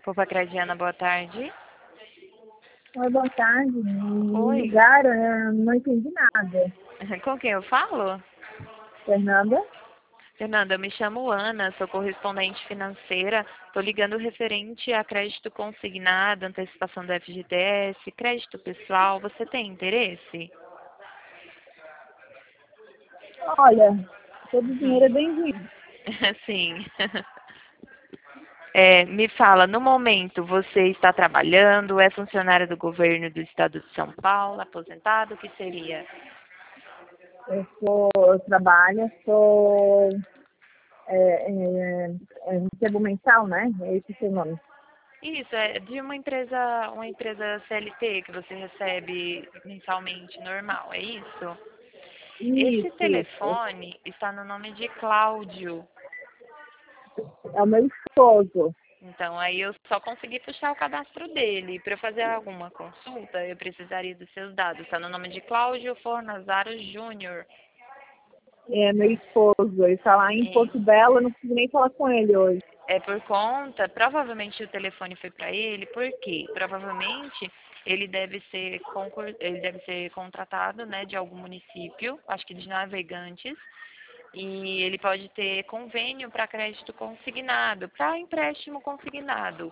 Poupa Crediana, boa tarde. Oi, boa tarde. Me Oi, ligaram, eu não entendi nada. com quem eu falo? Fernanda? Fernanda, eu me chamo Ana, sou correspondente financeira. Estou ligando referente a crédito consignado, antecipação do FGTS, crédito pessoal. Você tem interesse? Olha, todo dinheiro é bem-vindo. Sim. Me fala, no momento você está trabalhando, é funcionário do governo do estado de São Paulo, aposentado, o que seria? Eu trabalho, sou recebo mensal, né? É esse o seu nome. Isso, é de uma empresa CLT que você recebe mensalmente normal, é isso? Esse Isso. telefone está no nome de Cláudio. É o meu esposo. Então, aí eu só consegui puxar o cadastro dele. Para eu fazer alguma consulta, eu precisaria dos seus dados. Está no nome de Cláudio Fornazaro Júnior. É meu esposo. Ele está lá em Porto Belo, eu não consigo nem falar com ele hoje. É por conta, provavelmente o telefone foi para ele, porque provavelmente ele deve ser contratado, né, de algum município, acho que de Navegantes, e ele pode ter convênio para crédito consignado, para empréstimo consignado.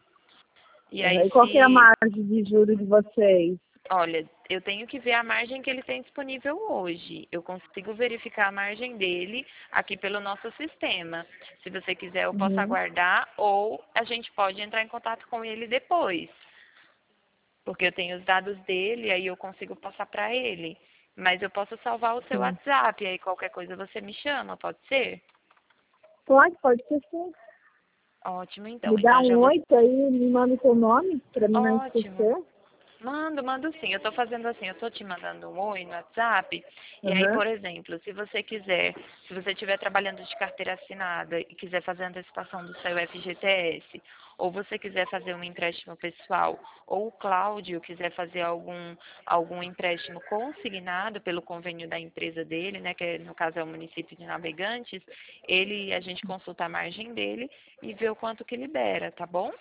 E aí E qual que é a se, margem de juros de vocês? olha, eu tenho que ver a margem que ele tem disponível hoje. Eu consigo verificar a margem dele aqui pelo nosso sistema. Se você quiser, eu posso Uhum. aguardar ou a gente pode entrar em contato com ele depois. Porque eu tenho os dados dele, aí eu consigo passar para ele. Mas eu posso salvar o seu Sim. WhatsApp, aí qualquer coisa você me chama, pode ser? Pode ser sim. Ótimo, então. Me dá Então já um vou. 8 aí, me manda o seu nome, para mim não Ótimo. esquecer. Mando sim. Eu tô fazendo assim, eu tô te mandando um oi no WhatsApp. E aí, Aham. por exemplo, se você quiser, se você estiver trabalhando de carteira assinada e quiser fazer a antecipação do seu FGTS, ou você quiser fazer um empréstimo pessoal, ou o Cláudio quiser fazer algum empréstimo consignado pelo convênio da empresa dele, né, que no caso é o município de Navegantes, a gente consulta a margem dele e vê o quanto que libera, tá bom?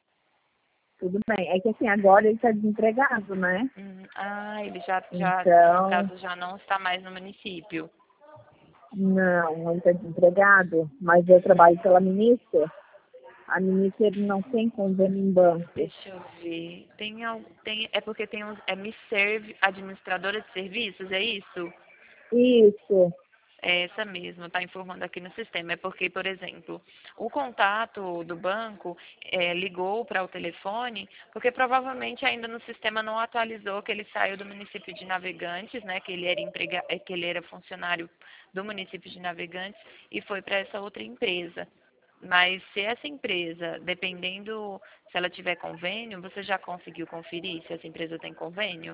Tudo bem. É que assim, agora ele está desempregado, né? Ele no Então, caso, já não está mais no município. não, ele está desempregado, mas eu trabalho pela ministra. A ministra ele não tem convênio em banco. Deixa eu ver. É porque tem é Me Serve, administradora de serviços, é isso? Isso. É essa mesma, está informando aqui no sistema. É porque, por exemplo, o contato do banco ligou para o telefone, porque provavelmente ainda no sistema não atualizou que ele saiu do município de Navegantes, né? Que ele era funcionário do município de Navegantes e foi para essa outra empresa. Mas se essa empresa, dependendo se ela tiver convênio, você já conseguiu conferir se essa empresa tem convênio?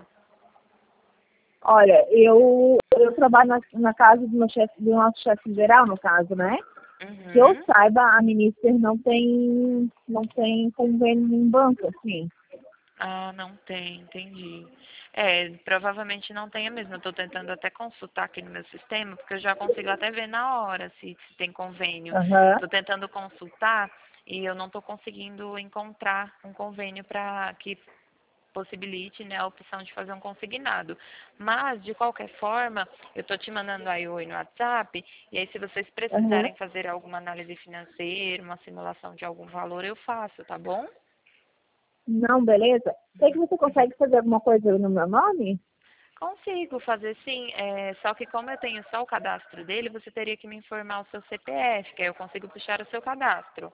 Olha, eu trabalho na casa do nosso chefe geral, no caso, né? Que eu Uhum. saiba, a ministra não tem convênio em banco, assim. Ah, não tem, entendi. Provavelmente não tenha mesmo. Eu estou tentando até consultar aqui no meu sistema, porque eu já consigo até ver na hora se tem convênio. Aham. Estou tentando consultar e eu não estou conseguindo encontrar um convênio para que possibilite, né, a opção de fazer um consignado. Mas, de qualquer forma, eu estou te mandando aí oi no WhatsApp, e aí se vocês Aham. precisarem fazer alguma análise financeira, uma simulação de algum valor, eu faço, tá bom? Não, beleza. Sei que você consegue fazer alguma coisa no meu nome? Consigo fazer sim, só que como eu tenho só o cadastro dele, você teria que me informar o seu CPF, que aí eu consigo puxar o seu cadastro.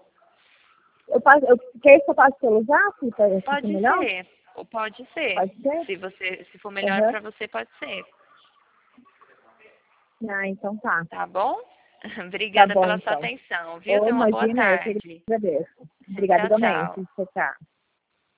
Quer que eu passe pelo Zap para ficar Pode melhor? ser, ou pode ser. Pode ser? Se for melhor Aham. para você, pode ser. Ah, então tá. Tá bom? Tá Obrigada bom, pela sua então. atenção, viu? Ô, Tenha uma boa imagina, eu que tarde. agradeço. Obrigada Tchau, tchau. igualmente. Tchau, tchau.